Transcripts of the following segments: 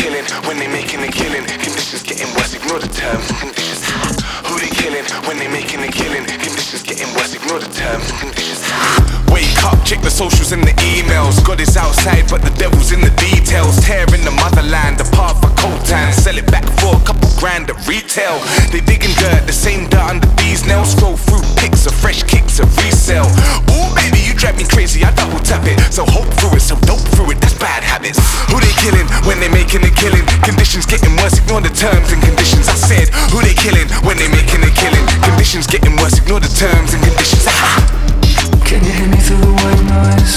killing when they making a killing? Conditions getting worse, ignore the terms and conditions. Who they killing when they making a killing? Conditions getting worse, ignore the terms and conditions. Wake up, check the socials and the emails. God is outside, but the devil's in the details. Tearing the motherland apart for coltan. Sell it back for a couple grand at retail. They digging dirt, the same dirt under these nails. Scroll through pics of fresh kicks of resale. Ooh, baby, you drive me crazy, I double tap it. So hope through it, so dope through it, that's bad habits. Who they killing when they making a killing? Conditions getting worse, ignore the terms and conditions. I said, who they killing when they making a killing? Conditions getting worse, ignore the terms and conditions. Can you hear me through the white noise?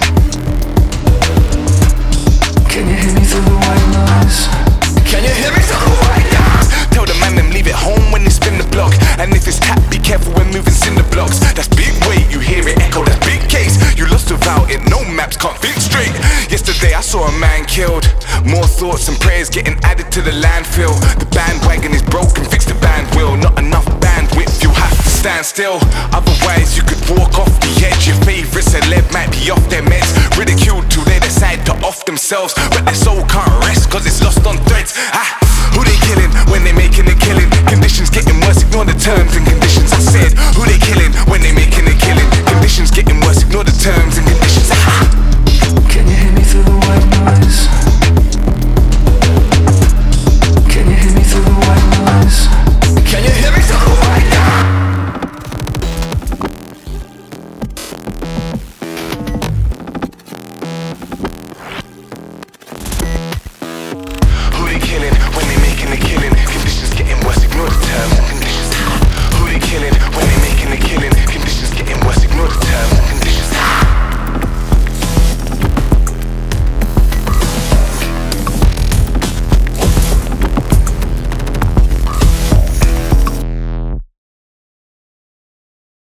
Can you hear me through the white noise? Can you hear me through the white noise? Tell the man them leave it home when they spin the block. And if it's tap, be careful when moving cinder blocks. That's big weight, you hear it echo, that's big case. You lost without it, no maps, can't think straight. Yesterday I saw a man killed. More thoughts and prayers getting added to the landfill. The bandwagon is broken, fix the band wheel. Not enough bandwidth, you have to stand still. Otherwise you could walk off the edge. Your favourite celeb might be off their meds. Ridiculed till they decide to off themselves. But their soul can't rest cause it's lost on threads. Who they killing when they making a killing? Conditions getting worse, ignore the terms and conditions. I said, who they killing when they making a killing? Conditions getting worse, ignore the terms